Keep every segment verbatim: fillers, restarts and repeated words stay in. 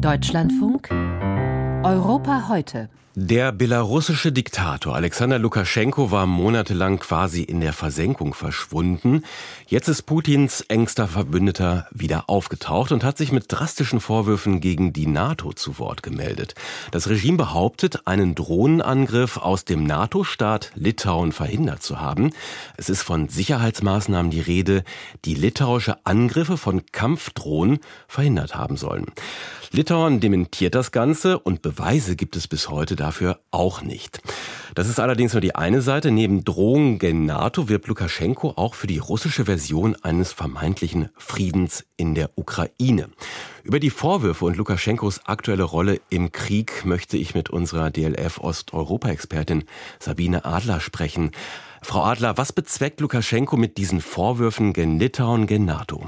Deutschlandfunk Europa heute. Der belarussische Diktator Alexander Lukaschenko war monatelang quasi in der Versenkung verschwunden. Jetzt ist Putins engster Verbündeter wieder aufgetaucht und hat sich mit drastischen Vorwürfen gegen die NATO zu Wort gemeldet. Das Regime behauptet, einen Drohnenangriff aus dem NATO-Staat Litauen verhindert zu haben. Es ist von Sicherheitsmaßnahmen die Rede, die litauische Angriffe von Kampfdrohnen verhindert haben sollen. Litauen dementiert das Ganze und Beweise gibt es bis heute dafür auch nicht. Das ist allerdings nur die eine Seite. Neben Drohungen gen NATO wirbt Lukaschenko auch für die russische Version eines vermeintlichen Friedens in der Ukraine. Über die Vorwürfe und Lukaschenkos aktuelle Rolle im Krieg möchte ich mit unserer D L F-Osteuropa-Expertin Sabine Adler sprechen. Frau Adler, was bezweckt Lukaschenko mit diesen Vorwürfen gen Litauen, gen NATO?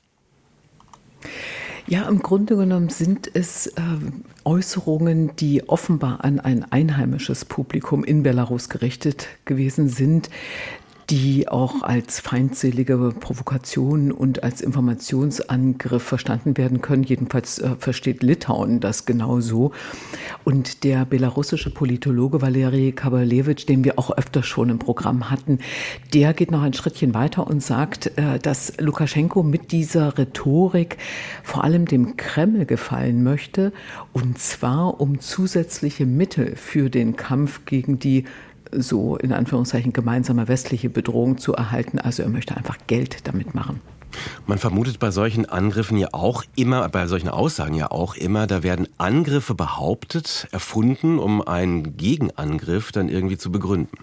Ja, im Grunde genommen sind es äh, Äußerungen, die offenbar an ein einheimisches Publikum in Belarus gerichtet gewesen sind, die auch als feindselige Provokation und als Informationsangriff verstanden werden können. Jedenfalls äh, versteht Litauen das genauso. Und der belarussische Politologe Valeri Kabalevich, den wir auch öfter schon im Programm hatten, der geht noch ein Schrittchen weiter und sagt, äh, dass Lukaschenko mit dieser Rhetorik vor allem dem Kreml gefallen möchte, und zwar um zusätzliche Mittel für den Kampf gegen die so in Anführungszeichen gemeinsame westliche Bedrohung zu erhalten. Also er möchte einfach Geld damit machen. Man vermutet bei solchen Angriffen ja auch immer, bei solchen Aussagen ja auch immer, da werden Angriffe behauptet, erfunden, um einen Gegenangriff dann irgendwie zu begründen.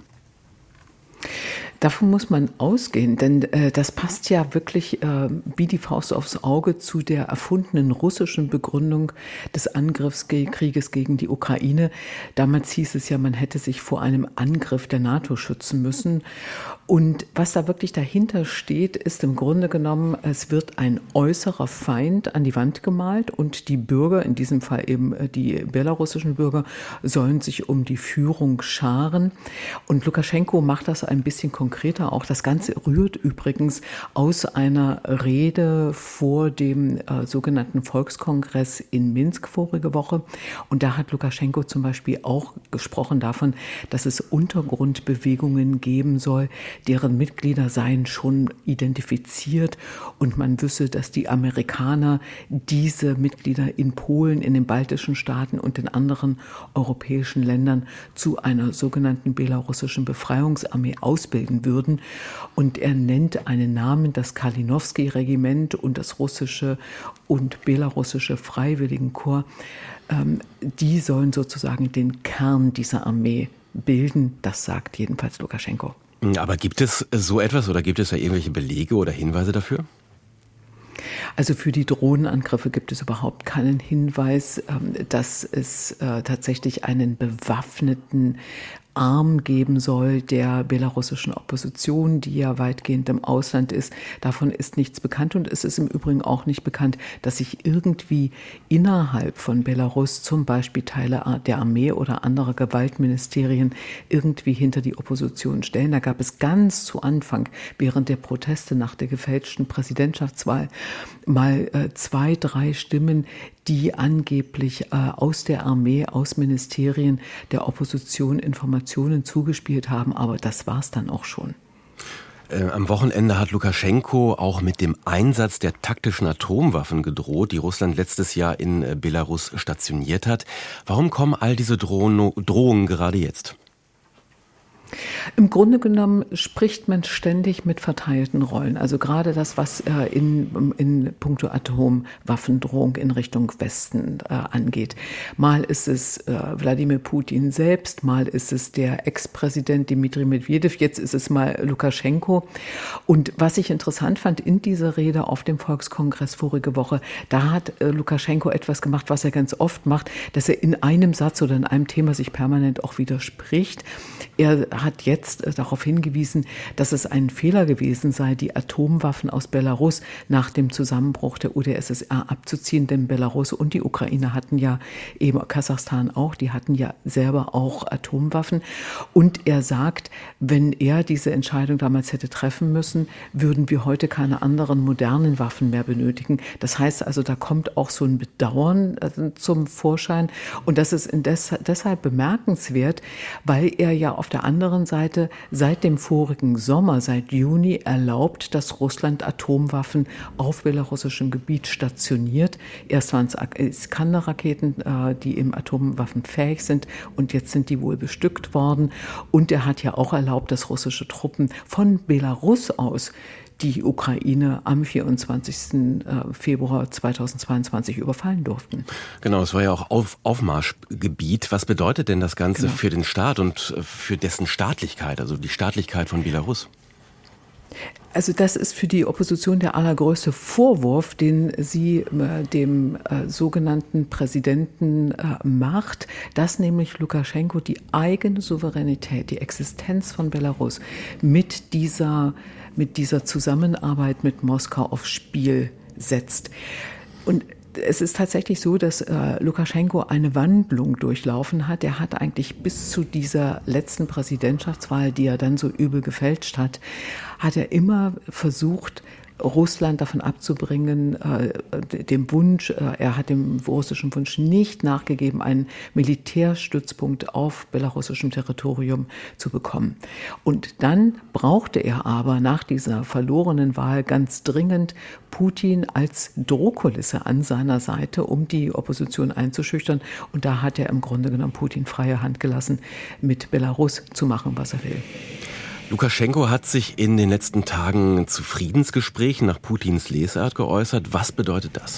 Davon muss man ausgehen, denn äh, das passt ja wirklich äh, wie die Faust aufs Auge zu der erfundenen russischen Begründung des Angriffskrieges gegen die Ukraine. Damals hieß es ja, man hätte sich vor einem Angriff der NATO schützen müssen. Und was da wirklich dahinter steht, ist im Grunde genommen, es wird ein äußerer Feind an die Wand gemalt und die Bürger, in diesem Fall eben die belarussischen Bürger, sollen sich um die Führung scharen. Und Lukaschenko macht das ein bisschen konkreter. Auch das Ganze rührt übrigens aus einer Rede vor dem äh, sogenannten Volkskongress in Minsk vorige Woche. Und da hat Lukaschenko zum Beispiel auch gesprochen davon, dass es Untergrundbewegungen geben soll, deren Mitglieder seien schon identifiziert. Und man wisse, dass die Amerikaner diese Mitglieder in Polen, in den baltischen Staaten und in anderen europäischen Ländern zu einer sogenannten belarussischen Befreiungsarmee ausbilden würden. Und er nennt einen Namen, das Kalinowski-Regiment und das russische und belarussische Freiwilligenkorps. Ähm, die sollen sozusagen den Kern dieser Armee bilden. Das sagt jedenfalls Lukaschenko. Aber gibt es so etwas oder gibt es da irgendwelche Belege oder Hinweise dafür? Also für die Drohnenangriffe gibt es überhaupt keinen Hinweis, dass es tatsächlich einen bewaffneten Arm geben soll der belarussischen Opposition, die ja weitgehend im Ausland ist. Davon ist nichts bekannt, und es ist im Übrigen auch nicht bekannt, dass sich irgendwie innerhalb von Belarus zum Beispiel Teile der Armee oder anderer Gewaltministerien irgendwie hinter die Opposition stellen. Da gab es ganz zu Anfang, während der Proteste nach der gefälschten Präsidentschaftswahl, mal äh, zwei, drei Stimmen, die angeblich äh, aus der Armee, aus Ministerien der Opposition Informationen zugespielt haben. Aber das war's dann auch schon. Äh, am Wochenende hat Lukaschenko auch mit dem Einsatz der taktischen Atomwaffen gedroht, die Russland letztes Jahr in äh, Belarus stationiert hat. Warum kommen all diese Drohung, Drohungen gerade jetzt? Im Grunde genommen spricht man ständig mit verteilten Rollen. Also gerade das, was äh, in, in puncto Atomwaffendrohung in Richtung Westen äh, angeht. Mal ist es äh, Wladimir Putin selbst, mal ist es der Ex-Präsident Dmitri Medvedev, jetzt ist es mal Lukaschenko. Und was ich interessant fand in dieser Rede auf dem Volkskongress vorige Woche, da hat äh, Lukaschenko etwas gemacht, was er ganz oft macht, dass er in einem Satz oder in einem Thema sich permanent auch widerspricht. Er hat hat jetzt darauf hingewiesen, dass es ein Fehler gewesen sei, die Atomwaffen aus Belarus nach dem Zusammenbruch der U d S S R abzuziehen, denn Belarus und die Ukraine hatten ja, eben Kasachstan auch, die hatten ja selber auch Atomwaffen. Und er sagt, wenn er diese Entscheidung damals hätte treffen müssen, würden wir heute keine anderen modernen Waffen mehr benötigen. Das heißt also, da kommt auch so ein Bedauern zum Vorschein. Und das ist indes, deshalb bemerkenswert, weil er ja auf der anderen Seite seit dem vorigen Sommer, seit Juni, erlaubt, dass Russland Atomwaffen auf belarussischem Gebiet stationiert. Erst waren es Iskander-Raketen, die eben atomwaffenfähig sind, und jetzt sind die wohl bestückt worden. Und er hat ja auch erlaubt, dass russische Truppen von Belarus aus die Ukraine am vierundzwanzigsten Februar zweitausendzweiundzwanzig überfallen durften. Genau, es war ja auch Auf- Aufmarschgebiet. Was bedeutet denn das Ganze genau. für den Staat und für dessen Staatlichkeit, also die Staatlichkeit von Belarus? Also das ist für die Opposition der allergrößte Vorwurf, den sie äh, dem äh, sogenannten Präsidenten äh, macht, dass nämlich Lukaschenko die eigene Souveränität, die Existenz von Belarus mit dieser, mit dieser Zusammenarbeit mit Moskau aufs Spiel setzt. Und es ist tatsächlich so, dass äh, Lukaschenko eine Wandlung durchlaufen hat. Er hat eigentlich bis zu dieser letzten Präsidentschaftswahl, die er dann so übel gefälscht hat, hat er immer versucht, Russland davon abzubringen, äh, dem Wunsch, äh, er hat dem russischen Wunsch nicht nachgegeben, einen Militärstützpunkt auf belarussischem Territorium zu bekommen. Und dann brauchte er aber nach dieser verlorenen Wahl ganz dringend Putin als Drohkulisse an seiner Seite, um die Opposition einzuschüchtern. Und da hat er im Grunde genommen Putin freie Hand gelassen, mit Belarus zu machen, was er will. Lukaschenko hat sich in den letzten Tagen zu Friedensgesprächen nach Putins Lesart geäußert. Was bedeutet das?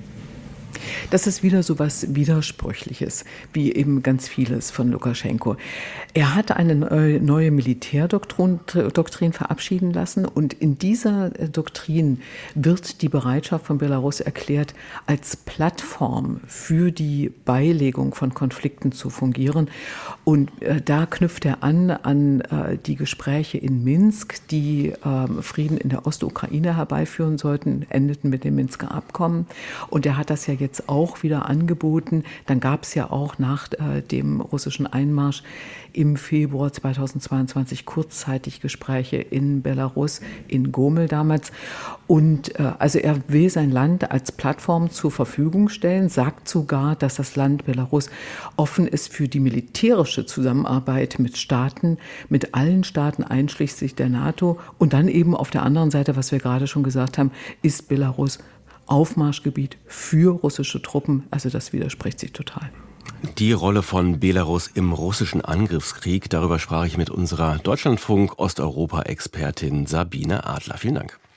Das ist wieder so was Widersprüchliches, wie eben ganz vieles von Lukaschenko. Er hat eine neue Militärdoktrin Doktrin verabschieden lassen, und in dieser Doktrin wird die Bereitschaft von Belarus erklärt, als Plattform für die Beilegung von Konflikten zu fungieren. Und da knüpft er an an die Gespräche in Minsk, die Frieden in der Ostukraine herbeiführen sollten, endeten mit dem Minsker Abkommen. Und er hat das ja jetzt auch wieder angeboten. Dann gab es ja auch nach äh, dem russischen Einmarsch im Februar zweitausendzweiundzwanzig kurzzeitig Gespräche in Belarus, in Gomel damals. Und äh, also er will sein Land als Plattform zur Verfügung stellen, sagt sogar, dass das Land Belarus offen ist für die militärische Zusammenarbeit mit Staaten, mit allen Staaten einschließlich der NATO. Und dann eben auf der anderen Seite, was wir gerade schon gesagt haben, ist Belarus Aufmarschgebiet für russische Truppen. Also das widerspricht sich total. Die Rolle von Belarus im russischen Angriffskrieg, darüber sprach ich mit unserer Deutschlandfunk-Osteuropa-Expertin Sabine Adler. Vielen Dank.